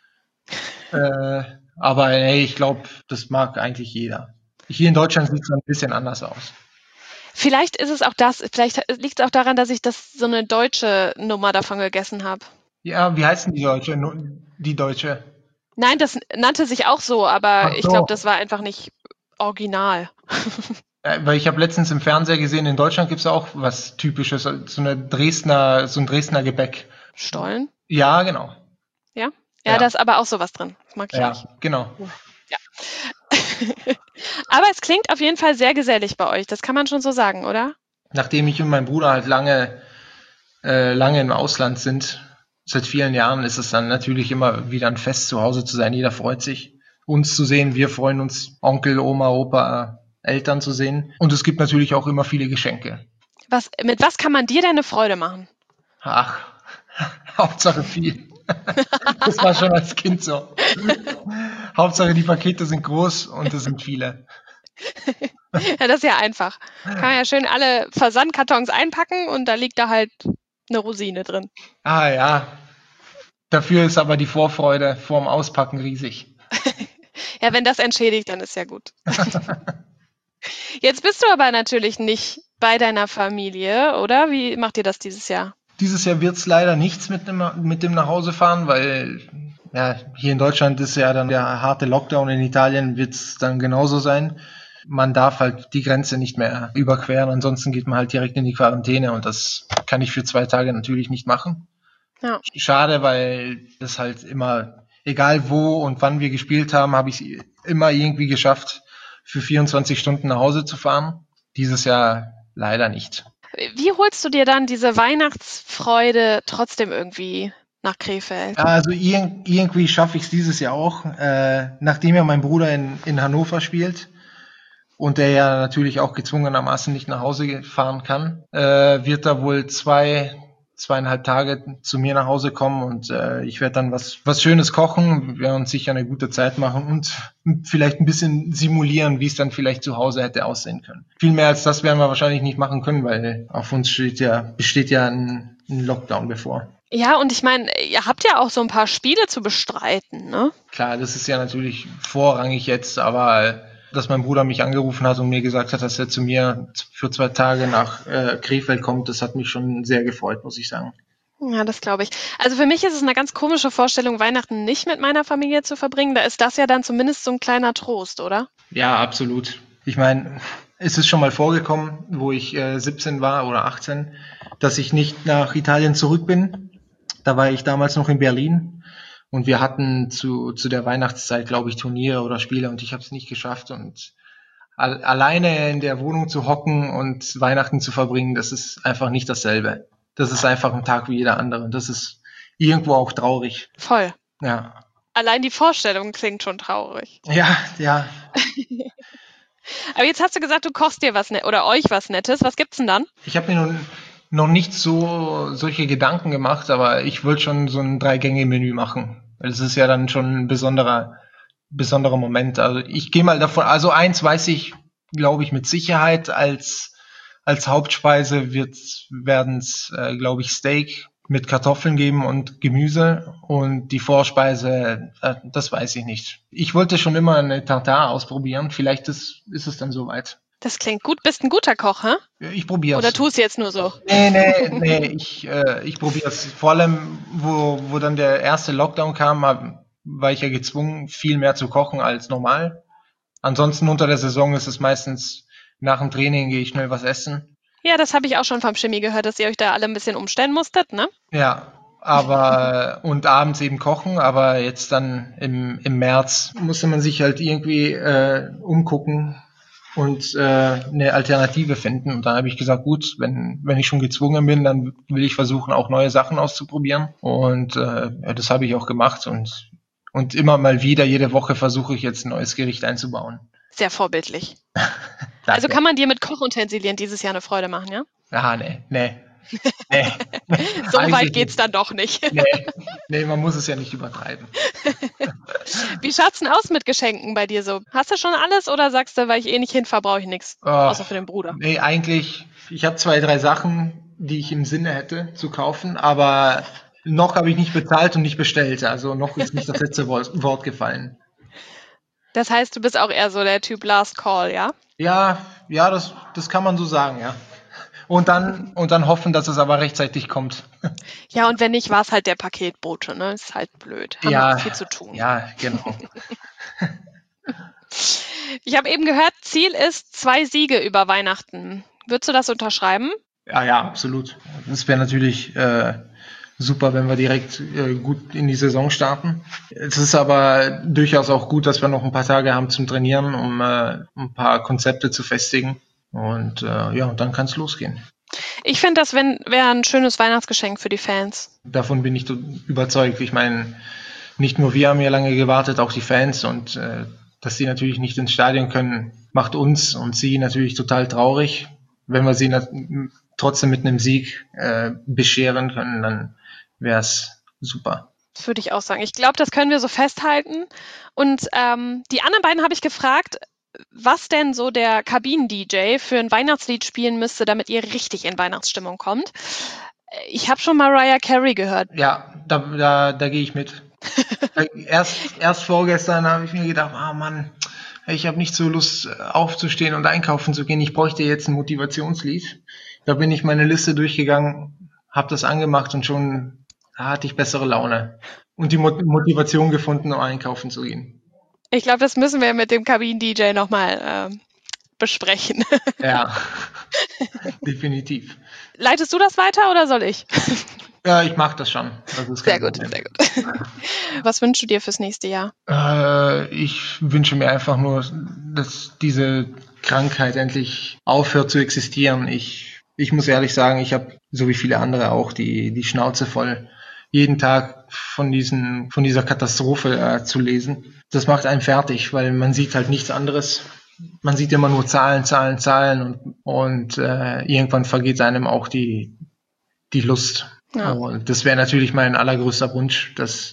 Speaker 4: Aber hey, ich glaube, das mag eigentlich jeder. Hier in Deutschland sieht es ein bisschen anders aus.
Speaker 1: Vielleicht ist es auch das, vielleicht liegt es auch daran, dass ich so eine deutsche Nummer davon gegessen habe.
Speaker 4: Ja, wie heißt denn die Deutsche? Die Deutsche.
Speaker 1: Nein, das nannte sich auch so,
Speaker 4: Ach
Speaker 1: aber ich glaube,
Speaker 4: so.
Speaker 1: das war einfach nicht original.
Speaker 4: Weil ich habe letztens im Fernseher gesehen, in Deutschland gibt's auch was Typisches, so ein Dresdner Gebäck.
Speaker 1: Stollen?
Speaker 4: Ja, genau.
Speaker 1: Ja? Ja,
Speaker 4: Ja,
Speaker 1: da ist aber auch sowas drin. Das mag ich nicht.
Speaker 4: ja, genau.
Speaker 1: Ja. Aber es klingt auf jeden Fall sehr gesellig bei euch. Das kann man schon so sagen, oder?
Speaker 4: Nachdem ich und mein Bruder halt lange im Ausland sind, seit vielen Jahren, ist es dann natürlich immer wieder ein Fest, zu Hause zu sein. Jeder freut sich, uns zu sehen. Wir freuen uns, Onkel, Oma, Opa, Eltern zu sehen. Und es gibt natürlich auch immer viele Geschenke.
Speaker 1: Mit was kann man dir denn eine Freude machen?
Speaker 4: Ach, Hauptsache viel. Das war schon als Kind so. Hauptsache die Pakete sind groß und es sind viele.
Speaker 1: Ja, das ist ja einfach. Kann man ja schön alle Versandkartons einpacken und da liegt da halt eine Rosine drin.
Speaker 4: Ah ja, dafür ist aber die Vorfreude vorm Auspacken riesig.
Speaker 1: Ja, wenn das entschädigt, dann ist ja gut. Jetzt bist du aber natürlich nicht bei deiner Familie, oder? Wie macht ihr das dieses Jahr?
Speaker 4: Dieses Jahr wird's leider nichts mit dem Nachhausefahren, weil ja, hier in Deutschland ist ja dann der harte Lockdown, in Italien wird's dann genauso sein. Man darf halt die Grenze nicht mehr überqueren, ansonsten geht man halt direkt in die Quarantäne und das kann ich für 2 Tage natürlich nicht machen.
Speaker 1: Ja.
Speaker 4: Schade, weil das halt immer, egal wo und wann wir gespielt haben, habe ich es immer irgendwie geschafft, für 24 Stunden nach Hause zu fahren. Dieses Jahr leider nicht.
Speaker 1: Wie holst du dir dann diese Weihnachtsfreude trotzdem irgendwie nach Krefeld?
Speaker 4: Also irgendwie schaffe ich es dieses Jahr auch, nachdem ja mein Bruder in Hannover spielt und der ja natürlich auch gezwungenermaßen nicht nach Hause fahren kann, wird er wohl 2,5 Tage zu mir nach Hause kommen und ich werde dann was Schönes kochen, wir werden uns sicher eine gute Zeit machen und vielleicht ein bisschen simulieren, wie es dann vielleicht zu Hause hätte aussehen können. Viel mehr als das werden wir wahrscheinlich nicht machen können, weil auf uns besteht ja ein Lockdown bevor.
Speaker 1: Ja, und ich meine, ihr habt ja auch so ein paar Spiele zu bestreiten, ne?
Speaker 4: Klar, das ist ja natürlich vorrangig jetzt, aber dass mein Bruder mich angerufen hat und mir gesagt hat, dass er zu mir für 2 Tage nach Krefeld kommt, das hat mich schon sehr gefreut, muss ich sagen.
Speaker 1: Ja, das glaube ich. Also für mich ist es eine ganz komische Vorstellung, Weihnachten nicht mit meiner Familie zu verbringen. Da ist das ja dann zumindest so ein kleiner Trost, oder?
Speaker 4: Ja, absolut. Ich meine, es ist schon mal vorgekommen, wo ich 17 war oder 18, dass ich nicht nach Italien zurück bin. Da war ich damals noch in Berlin und wir hatten zu der Weihnachtszeit, glaube ich, Turniere oder Spiele und ich habe es nicht geschafft und alleine in der Wohnung zu hocken und Weihnachten zu verbringen, das ist einfach nicht dasselbe. Das ist einfach ein Tag wie jeder andere. Das ist irgendwo auch traurig.
Speaker 1: Voll.
Speaker 4: Ja.
Speaker 1: Allein die Vorstellung klingt schon traurig.
Speaker 4: Ja, ja.
Speaker 1: Aber jetzt hast du gesagt, du kochst dir oder euch was Nettes. Was gibt's denn dann?
Speaker 4: Ich habe mir noch nicht solche Gedanken gemacht, aber ich wollte schon so ein 3-Gänge-Menü machen. Weil es ist ja dann schon ein besonderer Moment. Also ich gehe mal davon, also eins weiß ich, glaube ich, mit Sicherheit, als Hauptspeise werden es, glaube ich, Steak mit Kartoffeln geben und Gemüse und die Vorspeise, das weiß ich nicht. Ich wollte schon immer eine Tartare ausprobieren, vielleicht ist es dann soweit.
Speaker 1: Das klingt gut. Bist ein guter Koch, hä?
Speaker 4: Ich probiere es.
Speaker 1: Oder tust du jetzt nur so?
Speaker 4: Nee, ich probiere es. Vor allem, wo dann der erste Lockdown kam, war ich ja gezwungen, viel mehr zu kochen als normal. Ansonsten unter der Saison ist es meistens, nach dem Training gehe ich schnell was essen.
Speaker 1: Ja, das habe ich auch schon vom Schimmi gehört, dass ihr euch da alle ein bisschen umstellen musstet, ne?
Speaker 4: Ja, und abends eben kochen, aber jetzt dann im März musste man sich halt irgendwie umgucken und eine Alternative finden. Und dann habe ich gesagt, gut, wenn ich schon gezwungen bin, dann will ich versuchen, auch neue Sachen auszuprobieren. Und das habe ich auch gemacht und immer mal wieder, jede Woche versuche ich jetzt ein neues Gericht einzubauen.
Speaker 1: Sehr vorbildlich.
Speaker 4: Danke.
Speaker 1: Also kann man dir mit Kochutensilien dieses Jahr eine Freude machen, ja?
Speaker 4: Ah, nee.
Speaker 1: So
Speaker 4: Eigentlich
Speaker 1: weit geht's dann doch nicht.
Speaker 4: Nee, man muss es ja nicht übertreiben.
Speaker 1: Wie schaut's denn aus mit Geschenken bei dir so? Hast du schon alles oder sagst du, weil ich nicht hinfahre, brauche ich nichts? Außer für den Bruder.
Speaker 4: Nee, eigentlich, ich habe 2, 3 Sachen, die ich im Sinne hätte zu kaufen, aber noch habe ich nicht bezahlt und nicht bestellt. Also noch ist nicht das letzte Wort gefallen.
Speaker 1: Das heißt, du bist auch eher so der Typ Last Call, ja?
Speaker 4: Ja, das kann man so sagen, ja. Und dann hoffen, dass es aber rechtzeitig kommt.
Speaker 1: Ja, und wenn nicht, war es halt der Paketbote, ne? Ist halt blöd. Haben wir auch viel zu tun.
Speaker 4: Ja, genau.
Speaker 1: Ich habe eben gehört, Ziel ist 2 Siege über Weihnachten. Würdest du das unterschreiben?
Speaker 4: Ja, absolut. Das wäre natürlich super, wenn wir direkt gut in die Saison starten. Es ist aber durchaus auch gut, dass wir noch ein paar Tage haben zum Trainieren, um ein paar Konzepte zu festigen. Und und dann kann es losgehen.
Speaker 1: Ich finde, das wäre ein schönes Weihnachtsgeschenk für die Fans.
Speaker 4: Davon bin ich überzeugt. Ich meine, nicht nur wir haben hier lange gewartet, auch die Fans. Und dass sie natürlich nicht ins Stadion können, macht uns und sie natürlich total traurig. Wenn wir sie trotzdem mit einem Sieg bescheren können, dann wäre es super.
Speaker 1: Das würde ich auch sagen. Ich glaube, das können wir so festhalten. Und die anderen beiden habe ich gefragt, was denn so der Kabinen-DJ für ein Weihnachtslied spielen müsste, damit ihr richtig in Weihnachtsstimmung kommt. Ich habe schon Mariah Carey gehört.
Speaker 4: Ja, da gehe ich mit. Erst vorgestern habe ich mir gedacht, Mann, ich habe nicht so Lust aufzustehen und einkaufen zu gehen. Ich bräuchte jetzt ein Motivationslied. Da bin ich meine Liste durchgegangen, habe das angemacht und schon hatte ich bessere Laune und die Motivation gefunden, um einkaufen zu gehen.
Speaker 1: Ich glaube, das müssen wir mit dem Kabinen-DJ nochmal besprechen.
Speaker 4: Ja, definitiv.
Speaker 1: Leitest du das weiter oder soll ich?
Speaker 4: Ja, ich mache das schon. Das ist
Speaker 1: sehr gut. Was wünschst du dir fürs nächste Jahr?
Speaker 4: Ich wünsche mir einfach nur, dass diese Krankheit endlich aufhört zu existieren. Ich muss ehrlich sagen, ich habe, so wie viele andere auch, die Schnauze voll, jeden Tag von dieser Katastrophe zu lesen. Das macht einen fertig, weil man sieht halt nichts anderes. Man sieht immer nur Zahlen und irgendwann vergeht einem auch die Lust. Ja. Und das wäre natürlich mein allergrößter Wunsch, dass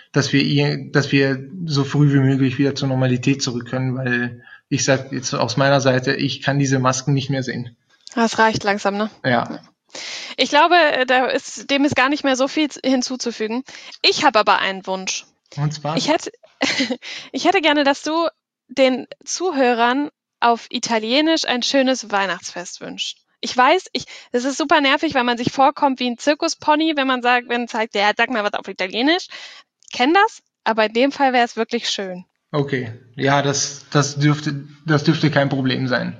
Speaker 4: wir so früh wie möglich wieder zur Normalität zurück können, weil ich sage jetzt aus meiner Seite, ich kann diese Masken nicht mehr sehen.
Speaker 1: Das reicht langsam, ne?
Speaker 4: Ja.
Speaker 1: Ich glaube, dem ist gar nicht mehr so viel hinzuzufügen. Ich habe aber einen Wunsch.
Speaker 4: Und zwar?
Speaker 1: Ich hätte gerne, dass du den Zuhörern auf Italienisch ein schönes Weihnachtsfest wünscht. Ich weiß, das ist super nervig, weil man sich vorkommt wie ein Zirkuspony, wenn sagt, ja, sag mal was auf Italienisch. Ich kenne das, aber in dem Fall wäre es wirklich schön.
Speaker 4: Okay, ja, das dürfte kein Problem sein.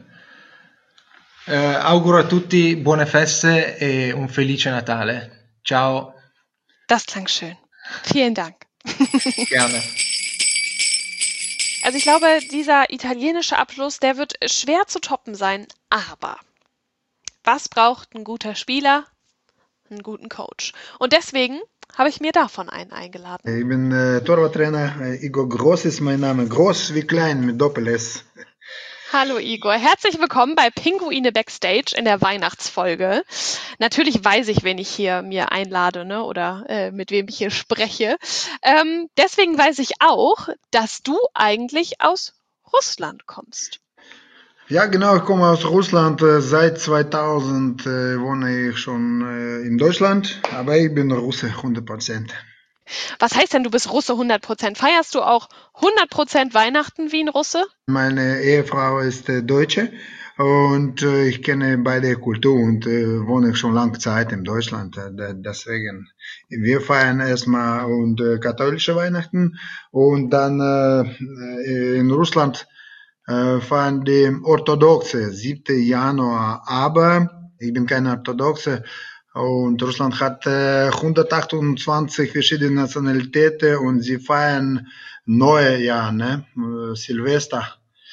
Speaker 4: Auguro a tutti buone feste e un felice Natale. Ciao.
Speaker 1: Das klang schön. Vielen Dank.
Speaker 4: Gerne.
Speaker 1: Also ich glaube, dieser italienische Abschluss, der wird schwer zu toppen sein. Aber was braucht ein guter Spieler? Einen guten Coach. Und deswegen habe ich mir davon einen eingeladen.
Speaker 5: Ich bin Torwarttrainer. Igor Groß ist mein Name. Groß wie klein mit Doppel-S.
Speaker 1: Hallo Igor, herzlich willkommen bei Pinguine Backstage in der Weihnachtsfolge. Natürlich weiß ich, wen ich hier mir einlade, ne, oder mit wem ich hier spreche. Deswegen weiß ich auch, dass du eigentlich aus Russland kommst.
Speaker 5: Ja, genau, ich komme aus Russland. Seit 2000 wohne ich schon in Deutschland, aber ich bin Russe, 100%.
Speaker 1: Was heißt denn, du bist Russe 100%? Feierst du auch 100% Weihnachten wie ein Russe?
Speaker 5: Meine Ehefrau ist Deutsche und ich kenne beide Kulturen und wohne schon lange Zeit in Deutschland. Deswegen, wir feiern erstmal katholische Weihnachten und dann in Russland feiern die Orthodoxe 7. Januar. Aber ich bin keine Orthodoxe. Und Russland hat 128 verschiedene Nationalitäten und sie feiern Neujahr, ne? Silvester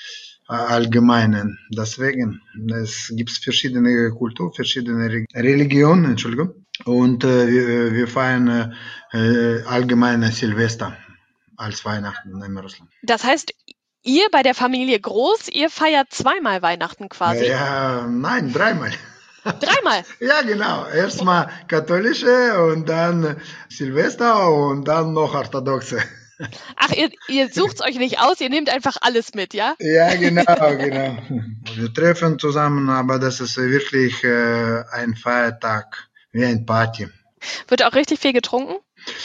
Speaker 5: allgemeinen. Deswegen, es gibt verschiedene Kulturen, verschiedene Religionen, Entschuldigung. Und wir feiern allgemeine Silvester als Weihnachten in Russland.
Speaker 1: Das heißt, ihr bei der Familie Groß, ihr feiert zweimal Weihnachten quasi?
Speaker 5: Ja, nein, dreimal.
Speaker 1: Dreimal?
Speaker 5: Ja, genau. Erstmal katholische und dann Silvester und dann noch orthodoxe.
Speaker 1: Ach, ihr sucht's euch nicht aus, ihr nehmt einfach alles mit, ja?
Speaker 5: Ja, genau, genau. Wir treffen zusammen, aber das ist wirklich ein Feiertag, wie ein Party.
Speaker 1: Wird auch richtig viel getrunken?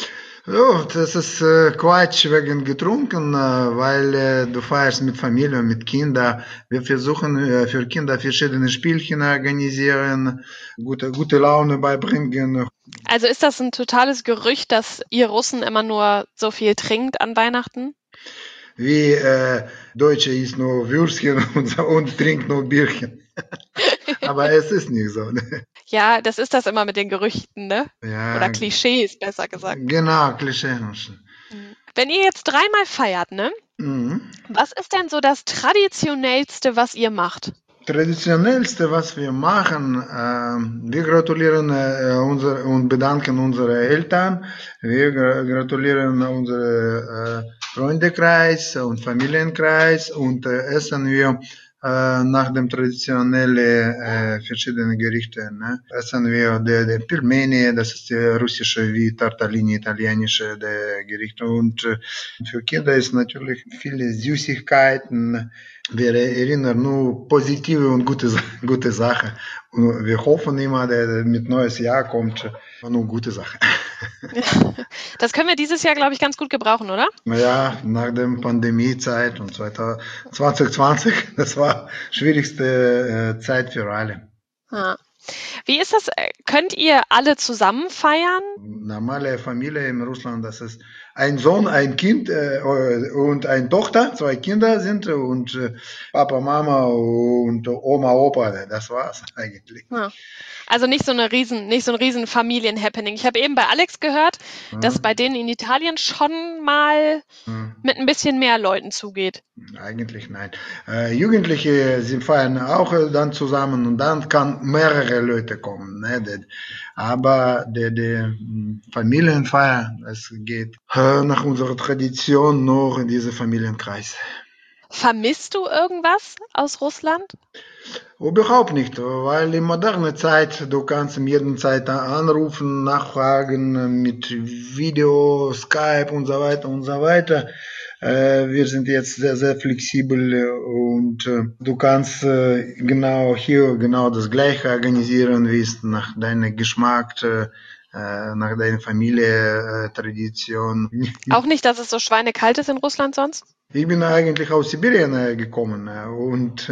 Speaker 5: So, das ist Quatsch wegen getrunken, weil du feierst mit Familie, mit Kindern. Wir versuchen für Kinder verschiedene Spielchen organisieren, gute Laune beibringen.
Speaker 1: Also ist das ein totales Gerücht, dass ihr Russen immer nur so viel trinkt an Weihnachten?
Speaker 5: Wie Deutsche isst nur Würstchen und trinkt nur Bierchen. Aber es ist nicht so. Ne?
Speaker 1: Ja, das ist das immer mit den Gerüchten, ne?
Speaker 5: Ja,
Speaker 1: Oder Klischees, besser gesagt.
Speaker 5: genau, Klischee.
Speaker 1: Wenn ihr jetzt dreimal feiert, ne?
Speaker 5: Mhm.
Speaker 1: Was ist denn so das Traditionellste, was ihr macht?
Speaker 5: Traditionellste, was wir machen, wir gratulieren und bedanken unsere Eltern, wir gratulieren unsere Freundekreis und Familienkreis und essen wir nach dem traditionellen verschiedenen Gerichte. Ne? Essen wir die Pelmeni, das ist die russische wie Tartalini, italienische Gerichte. Und für Kinder ist natürlich viele Süßigkeiten. Wir erinnern nur positive und gute Sachen. Und wir hoffen immer, dass mit neues Jahr kommt nur gute Sachen.
Speaker 1: Das können wir dieses Jahr, glaube ich, ganz gut gebrauchen, oder?
Speaker 5: Ja, nach der Pandemiezeit und 2020, das war schwierigste Zeit für alle.
Speaker 1: Ja. Wie ist das? Könnt ihr alle zusammen feiern?
Speaker 5: Normale Familie in Russland, das ist ein Sohn, ein Kind und eine Tochter, 2 Kinder sind und Papa, Mama und Oma, Opa, das war's eigentlich.
Speaker 1: Ja. Also nicht so ein riesen Familien-Happening. Ich habe eben bei Alex gehört, dass bei denen in Italien schon mal mit ein bisschen mehr Leuten zugeht.
Speaker 5: Eigentlich nein. Jugendliche, sie feiern auch dann zusammen und dann kann mehrere Leute kommen. Ne? Aber die Familienfeier, es geht nach unserer Tradition nur in diesen Familienkreis.
Speaker 1: Vermisst du irgendwas aus Russland?
Speaker 5: Überhaupt nicht, weil in moderner Zeit, du kannst jeden Zeit anrufen, nachfragen mit Video, Skype und so weiter und so weiter. Wir sind jetzt sehr, sehr flexibel und du kannst genau das Gleiche organisieren, wie es nach deinem Geschmack, nach deiner Familie, Tradition.
Speaker 1: Auch nicht, dass es so schweinekalt ist in Russland sonst?
Speaker 5: Ich bin eigentlich aus Sibirien gekommen und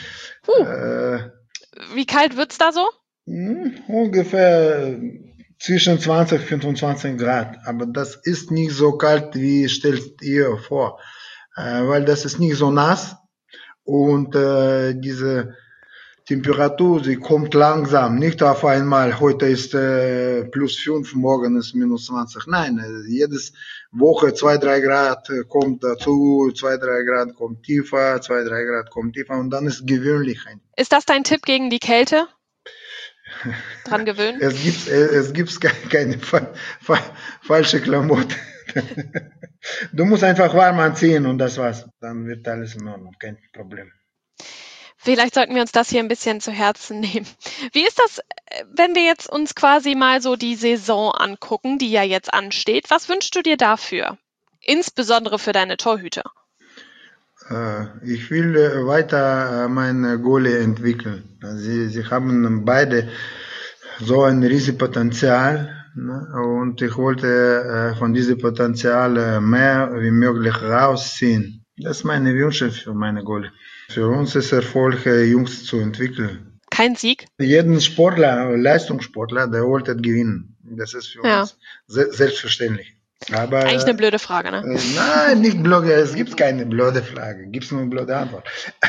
Speaker 1: wie kalt wird's da so?
Speaker 5: Ungefähr zwischen 20 und 25 Grad. Aber das ist nicht so kalt, wie stellt ihr vor. Weil das ist nicht so nass und diese Temperatur, sie kommt langsam, nicht auf einmal. Heute ist plus 5, morgen ist minus 20. Nein, jedes Woche 2-3 Grad kommt dazu, 2-3 Grad kommt tiefer, 2-3 Grad kommt tiefer und dann ist gewöhnlich.
Speaker 1: Ist das dein Tipp gegen die Kälte? Dran gewöhnen?
Speaker 5: Es gibt keine falsche Klamotte. Du musst einfach warm anziehen und das war's. Dann wird alles in Ordnung, kein Problem.
Speaker 1: Vielleicht sollten wir uns das hier ein bisschen zu Herzen nehmen. Wie ist das, wenn wir jetzt uns quasi mal so die Saison angucken, die ja jetzt ansteht? Was wünschst du dir dafür? Insbesondere für deine Torhüter.
Speaker 5: Ich will weiter meine Goalie entwickeln. Sie haben beide so ein riesiges Potenzial, ne? Und ich wollte von diesem Potenzial mehr wie möglich rausziehen. Das ist meine Wünsche für meine Goalie. Für uns ist Erfolg, Jungs zu entwickeln.
Speaker 1: Kein Sieg?
Speaker 5: Jeden Sportler, Leistungssportler, der wollte gewinnen. Das ist für uns selbstverständlich. Aber
Speaker 1: Eigentlich eine blöde Frage, ne?
Speaker 5: nein, nicht blöde, es gibt keine blöde Frage, gibt es nur eine blöde Antwort.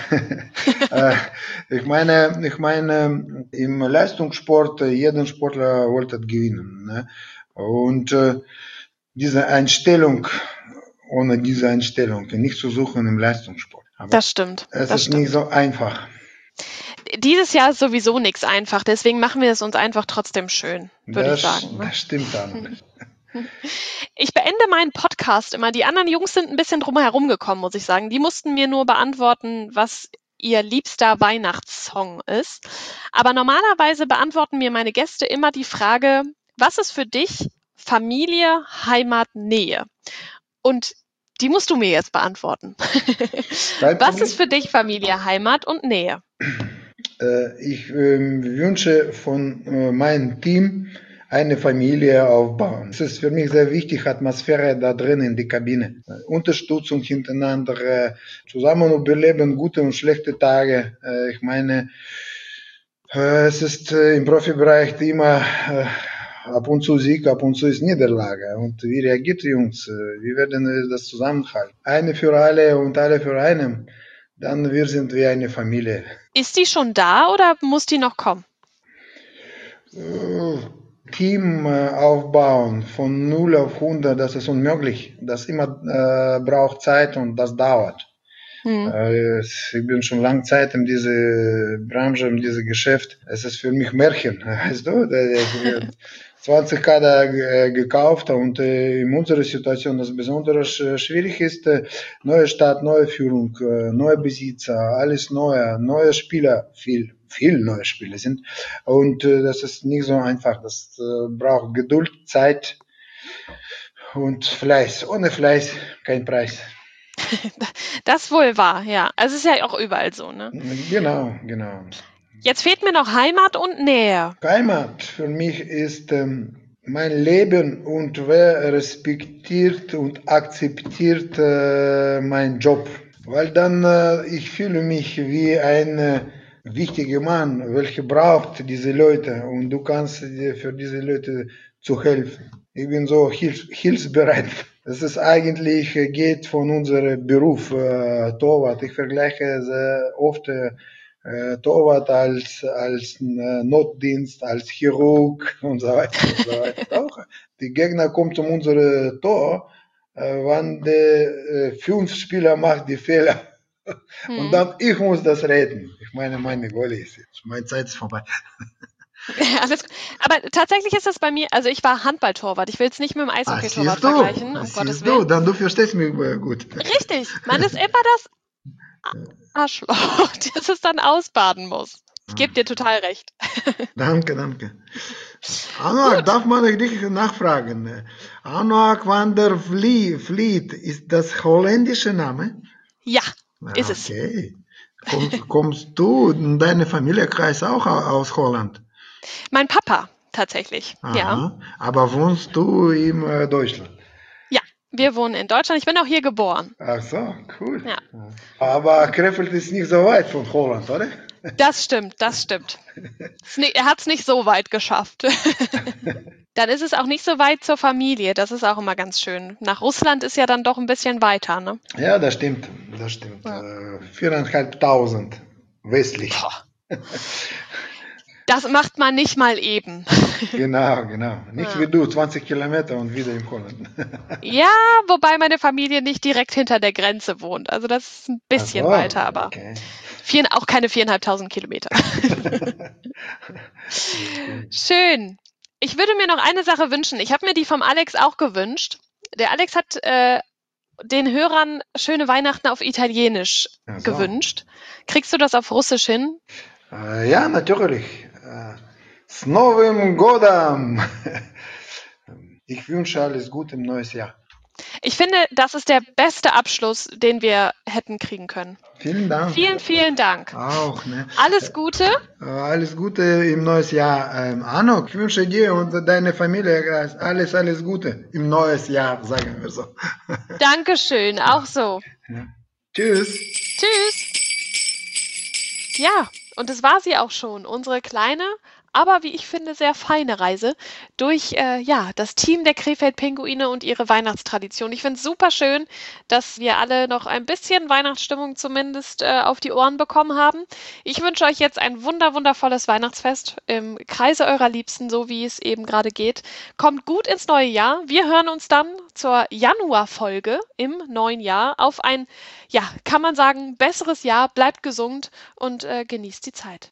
Speaker 5: Ich meine, im Leistungssport, jeden Sportler wollte gewinnen. Ne? Und diese Einstellung, ohne diese Einstellung, nicht zu suchen im Leistungssport. Aber
Speaker 1: Das stimmt.
Speaker 5: es
Speaker 1: Das
Speaker 5: ist nicht
Speaker 1: stimmt.
Speaker 5: so einfach.
Speaker 1: Dieses Jahr ist sowieso nichts einfach, deswegen machen wir es uns einfach trotzdem schön, würde ich sagen. Ne?
Speaker 5: Das stimmt, Anna.
Speaker 1: Ich beende meinen Podcast immer. Die anderen Jungs sind ein bisschen drum herum gekommen, muss ich sagen. Die mussten mir nur beantworten, was ihr liebster Weihnachtssong ist. Aber normalerweise beantworten mir meine Gäste immer die Frage, was ist für dich Familie, Heimat, Nähe? Und die musst du mir jetzt beantworten.
Speaker 5: Kein
Speaker 1: Was
Speaker 5: Problem.
Speaker 1: ist für dich Familie, Heimat und Nähe?
Speaker 5: Ich wünsche von meinem Team eine Familie aufbauen. Es ist für mich sehr wichtig, Atmosphäre da drin in die Kabine. Unterstützung hintereinander, zusammen überleben gute und schlechte Tage. Ich meine, es ist im Profibereich immer ab und zu Sieg, ab und zu ist Niederlage. Und wie reagiert die Jungs? Wie werden das zusammenhalten? Eine für alle und alle für einen. Dann wir sind wie eine Familie.
Speaker 1: Ist die schon da oder muss die noch kommen?
Speaker 5: Team aufbauen von 0 auf 100, das ist unmöglich. Das immer braucht Zeit und das dauert. Ich bin schon lange Zeit in dieser Branche, in diesem Geschäft. Es ist für mich Märchen, weißt du? 20 Kader gekauft und in unserer Situation das besonders schwierig ist, neue Stadt, neue Führung, neue Besitzer, alles neue Spieler, viel neue Spieler sind und das ist nicht so einfach, das braucht Geduld, Zeit und Fleiß. Ohne Fleiß kein Preis.
Speaker 1: Das wohl wahr, ja. Also es ist ja auch überall so, ne?
Speaker 5: Genau.
Speaker 1: Jetzt fehlt mir noch Heimat und Nähe.
Speaker 5: Heimat für mich ist mein Leben und wer respektiert und akzeptiert meinen Job. Weil dann ich fühle mich wie ein wichtiger Mann, welcher braucht diese Leute und du kannst für diese Leute zu helfen. Ich bin so hilfsbereit. Das ist eigentlich geht von unserem Beruf Torwart. Ich vergleiche sehr oft Torwart als Notdienst, als Chirurg und so weiter. Auch die Gegner kommen zu unserem Tor, wenn der 5 Spieler macht die Fehler. Und dann ich muss das retten. Ich meine Goalie ist jetzt. Meine Zeit ist vorbei.
Speaker 1: Alles, aber tatsächlich ist das bei mir, also ich war Handballtorwart, ich will es nicht mit dem Eishockeytorwart vergleichen, um Gottes Willen.
Speaker 5: Dann du verstehst mich gut.
Speaker 1: Richtig, man ist immer das Arschloch, das es dann ausbaden muss. Ich gebe dir total recht.
Speaker 5: Danke. Anoak, darf man dich nachfragen? Anoak van der Vliet, ist das holländische Name?
Speaker 1: Ja, ist es.
Speaker 5: Okay. Kommst du und deine Familienkreis auch aus Holland?
Speaker 1: Mein Papa, tatsächlich,
Speaker 5: Aha.
Speaker 1: ja.
Speaker 5: Aber wohnst du in Deutschland?
Speaker 1: Ja, wir wohnen in Deutschland. Ich bin auch hier geboren.
Speaker 5: Ach so, cool.
Speaker 1: Ja.
Speaker 5: Aber Krefeld ist nicht so weit von Holland, oder?
Speaker 1: Das stimmt. Er hat es nicht so weit geschafft. Dann ist es auch nicht so weit zur Familie. Das ist auch immer ganz schön. Nach Russland ist ja dann doch ein bisschen weiter, ne?
Speaker 5: Ja, das stimmt. Ja. 4.500 westlich.
Speaker 1: Das macht man nicht mal eben.
Speaker 5: Genau. Nicht wie du, 20 Kilometer und wieder in Holland.
Speaker 1: Ja, wobei meine Familie nicht direkt hinter der Grenze wohnt. Also das ist ein bisschen weiter, aber
Speaker 5: okay.
Speaker 1: auch keine 4.500 Kilometer. Schön. Ich würde mir noch eine Sache wünschen. Ich habe mir die vom Alex auch gewünscht. Der Alex hat den Hörern schöne Weihnachten auf Italienisch gewünscht. Kriegst du das auf Russisch hin?
Speaker 5: Ja, natürlich. S Novim Godam! Ich wünsche alles Gute im neues Jahr.
Speaker 1: Ich finde, das ist der beste Abschluss, den wir hätten kriegen können.
Speaker 5: Vielen Dank.
Speaker 1: Vielen Dank.
Speaker 5: Auch, ne?
Speaker 1: Alles Gute.
Speaker 5: Alles Gute im neues Jahr. Anok, ich wünsche dir und deiner Familie alles Gute im neues Jahr, sagen wir so.
Speaker 1: Dankeschön, auch so.
Speaker 5: Ja. Tschüss.
Speaker 1: Ja, und das war sie auch schon, unsere kleine, aber wie ich finde, sehr feine Reise durch das Team der Krefeld-Pinguine und ihre Weihnachtstradition. Ich finde es super schön, dass wir alle noch ein bisschen Weihnachtsstimmung zumindest auf die Ohren bekommen haben. Ich wünsche euch jetzt ein wundervolles Weihnachtsfest im Kreise eurer Liebsten, so wie es eben gerade geht. Kommt gut ins neue Jahr. Wir hören uns dann zur Januarfolge im neuen Jahr auf ein, kann man sagen, besseres Jahr. Bleibt gesund und genießt die Zeit.